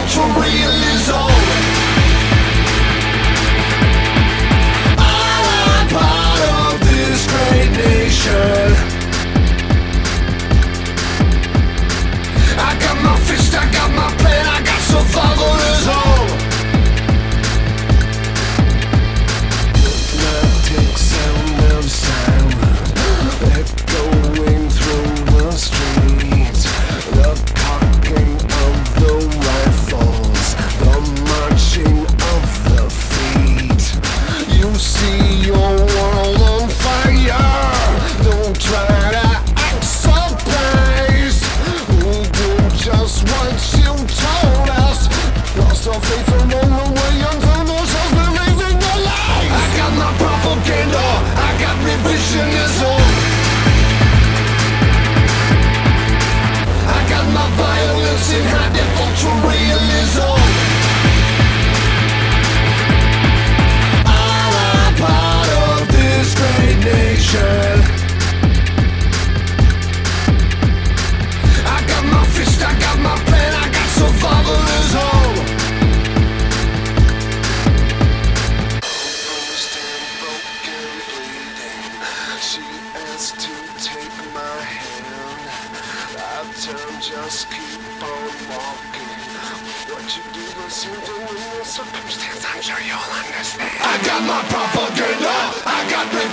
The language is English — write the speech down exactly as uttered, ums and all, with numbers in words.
ultra realism. I'm part of this great nation. I got my fist, I got my plan, I got survival as home. Hypnotic sound of siren echoing through the streets. The cocking of the rifles, the marching of the feet. You see your world on fire. Don't try to act surprised. We did just what you told us. Lost our faith along the way until ourselves believing the lies. I got my propaganda, I got revisionism. I got my violence in high-def ultra realism. I'm part of this great nation. I got my fist, I got my plan, I got survival as home. Bruised and broken, bleeding. She asked to take my hand. I turned, just keep on walking. What you do the same thing in your circumstance, I'm sure you'll understand. I got my propaganda, I got